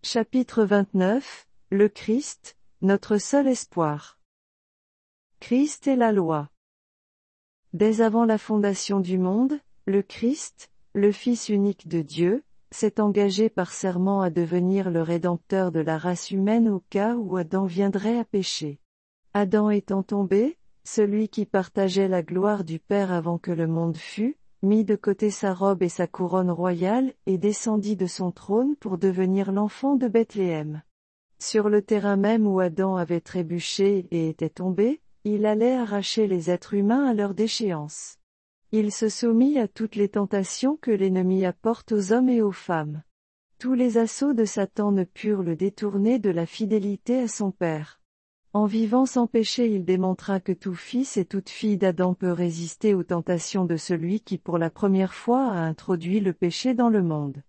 Chapitre 29, le Christ, notre seul espoir. Christ et la loi. Dès avant la fondation du monde, le Christ, le Fils unique de Dieu, s'est engagé par serment à devenir le Rédempteur de la race humaine au cas où Adam viendrait à pécher. Adam étant tombé, celui qui partageait la gloire du Père avant que le monde fût, mit de côté sa robe et sa couronne royale et descendit de son trône pour devenir l'enfant de Bethléem. Sur le terrain même où Adam avait trébuché et était tombé, il allait arracher les êtres humains à leur déchéance. Il se soumit à toutes les tentations que l'ennemi apporte aux hommes et aux femmes. Tous les assauts de Satan ne purent le détourner de la fidélité à son Père. En vivant sans péché, il démontra que tout fils et toute fille d'Adam peut résister aux tentations de celui qui pour la première fois a introduit le péché dans le monde.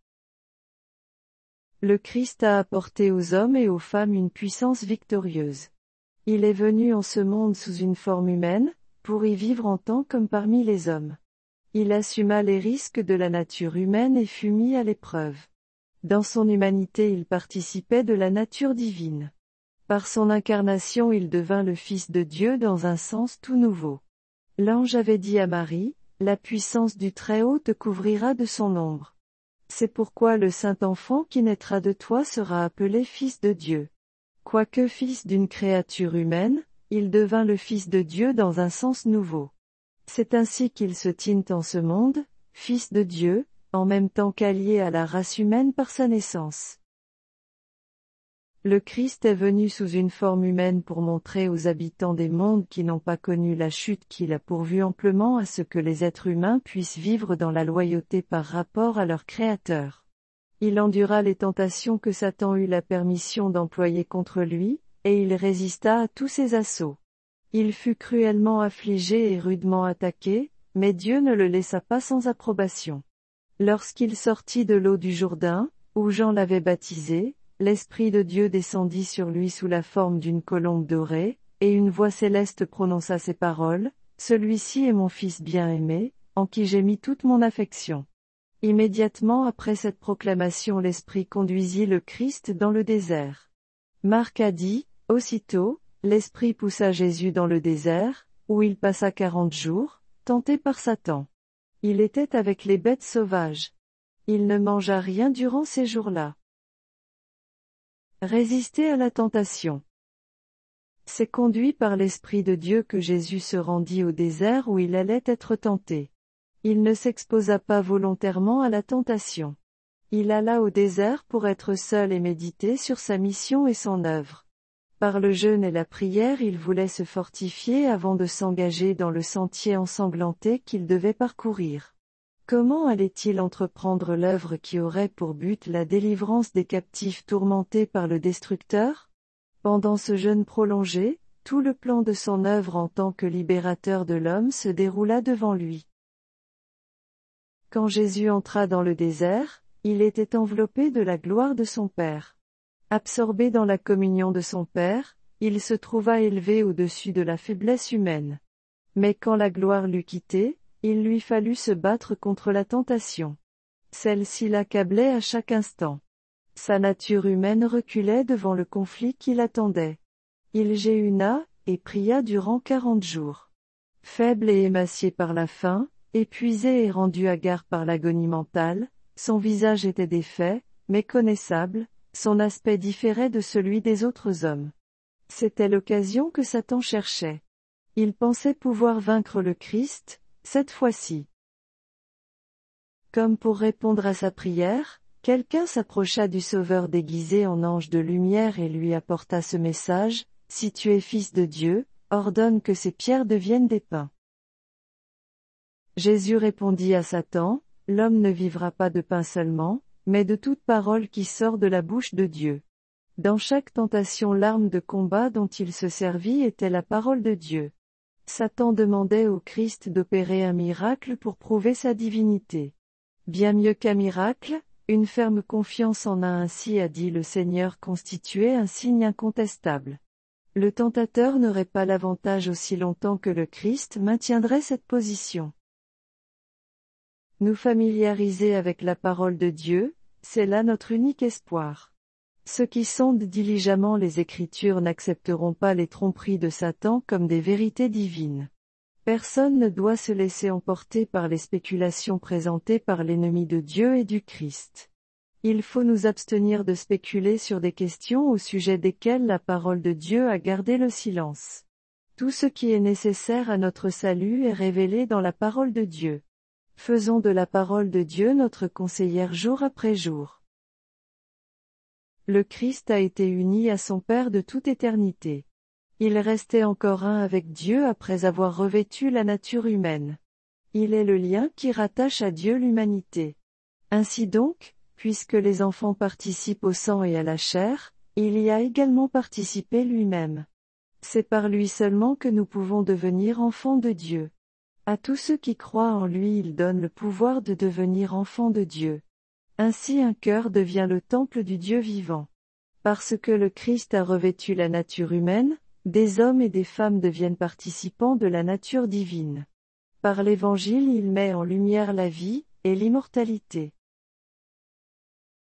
Le Christ a apporté aux hommes et aux femmes une puissance victorieuse. Il est venu en ce monde sous une forme humaine, pour y vivre en tant qu'homme parmi les hommes. Il assuma les risques de la nature humaine et fut mis à l'épreuve. Dans son humanité, il participait de la nature divine. Par son incarnation, il devint le Fils de Dieu dans un sens tout nouveau. L'ange avait dit à Marie, « La puissance du Très-Haut te couvrira de son ombre. » C'est pourquoi le saint enfant qui naîtra de toi sera appelé Fils de Dieu. Quoique fils d'une créature humaine, il devint le Fils de Dieu dans un sens nouveau. C'est ainsi qu'il se tint en ce monde, Fils de Dieu, en même temps qu'allié à la race humaine par sa naissance. Le Christ est venu sous une forme humaine pour montrer aux habitants des mondes qui n'ont pas connu la chute qu'il a pourvu amplement à ce que les êtres humains puissent vivre dans la loyauté par rapport à leur Créateur. Il endura les tentations que Satan eut la permission d'employer contre lui, et il résista à tous ses assauts. Il fut cruellement affligé et rudement attaqué, mais Dieu ne le laissa pas sans approbation. Lorsqu'il sortit de l'eau du Jourdain, où Jean l'avait baptisé, l'Esprit de Dieu descendit sur lui sous la forme d'une colombe dorée, et une voix céleste prononça ces paroles, « Celui-ci est mon Fils bien-aimé, en qui j'ai mis toute mon affection. » Immédiatement après cette proclamation, l'Esprit conduisit le Christ dans le désert. Marc a dit, « Aussitôt, l'Esprit poussa Jésus dans le désert, où il passa 40 jours, tenté par Satan. Il était avec les bêtes sauvages. Il ne mangea rien durant ces jours-là. » Résister à la tentation. C'est conduit par l'Esprit de Dieu que Jésus se rendit au désert où il allait être tenté. Il ne s'exposa pas volontairement à la tentation. Il alla au désert pour être seul et méditer sur sa mission et son œuvre. Par le jeûne et la prière, il voulait se fortifier avant de s'engager dans le sentier ensanglanté qu'il devait parcourir. Comment allait-il entreprendre l'œuvre qui aurait pour but la délivrance des captifs tourmentés par le destructeur? Pendant ce jeûne prolongé, tout le plan de son œuvre en tant que libérateur de l'homme se déroula devant lui. Quand Jésus entra dans le désert, il était enveloppé de la gloire de son Père. Absorbé dans la communion de son Père, il se trouva élevé au-dessus de la faiblesse humaine. Mais quand la gloire l'eut quitté, il lui fallut se battre contre la tentation. Celle-ci l'accablait à chaque instant. Sa nature humaine reculait devant le conflit qui l'attendait. Il jeûna, et pria durant 40 jours. Faible et émacié par la faim, épuisé et rendu hagard par l'agonie mentale, son visage était défait, méconnaissable, son aspect différait de celui des autres hommes. C'était l'occasion que Satan cherchait. Il pensait pouvoir vaincre le Christ, cette fois-ci. Comme pour répondre à sa prière, quelqu'un s'approcha du Sauveur déguisé en ange de lumière et lui apporta ce message, « Si tu es Fils de Dieu, ordonne que ces pierres deviennent des pains. » Jésus répondit à Satan, « L'homme ne vivra pas de pain seulement, mais de toute parole qui sort de la bouche de Dieu. » Dans chaque tentation, l'arme de combat dont il se servit était la parole de Dieu. Satan demandait au Christ d'opérer un miracle pour prouver sa divinité. Bien mieux qu'un miracle, une ferme confiance en ainsi a dit le Seigneur constituait un signe incontestable. Le tentateur n'aurait pas l'avantage aussi longtemps que le Christ maintiendrait cette position. Nous familiariser avec la parole de Dieu, c'est là notre unique espoir. Ceux qui sondent diligemment les Écritures n'accepteront pas les tromperies de Satan comme des vérités divines. Personne ne doit se laisser emporter par les spéculations présentées par l'ennemi de Dieu et du Christ. Il faut nous abstenir de spéculer sur des questions au sujet desquelles la parole de Dieu a gardé le silence. Tout ce qui est nécessaire à notre salut est révélé dans la parole de Dieu. Faisons de la parole de Dieu notre conseillère jour après jour. Le Christ a été uni à son Père de toute éternité. Il restait encore un avec Dieu après avoir revêtu la nature humaine. Il est le lien qui rattache à Dieu l'humanité. Ainsi donc, puisque les enfants participent au sang et à la chair, il y a également participé lui-même. C'est par lui seulement que nous pouvons devenir enfants de Dieu. À tous ceux qui croient en lui il donne le pouvoir de devenir enfants de Dieu. Ainsi un cœur devient le temple du Dieu vivant. Parce que le Christ a revêtu la nature humaine, des hommes et des femmes deviennent participants de la nature divine. Par l'Évangile il met en lumière la vie, et l'immortalité.